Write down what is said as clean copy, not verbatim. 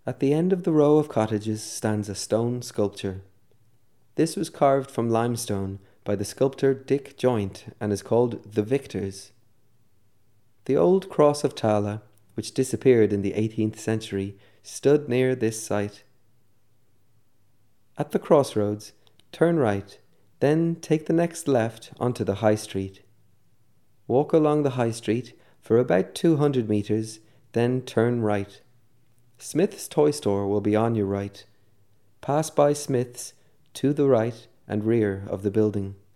At the end of the row of cottages stands a stone sculpture. This was carved from limestone by the sculptor Dick Joint and is called The Victors. The old cross of Tala, which disappeared in the 18th century, stood near this site. At the crossroads, turn right, then take the next left onto the High Street. Walk along the High Street for about 200 metres, then turn right. Smith's Toy Store will be on your right. Pass by Smith's to the right and rear of the building.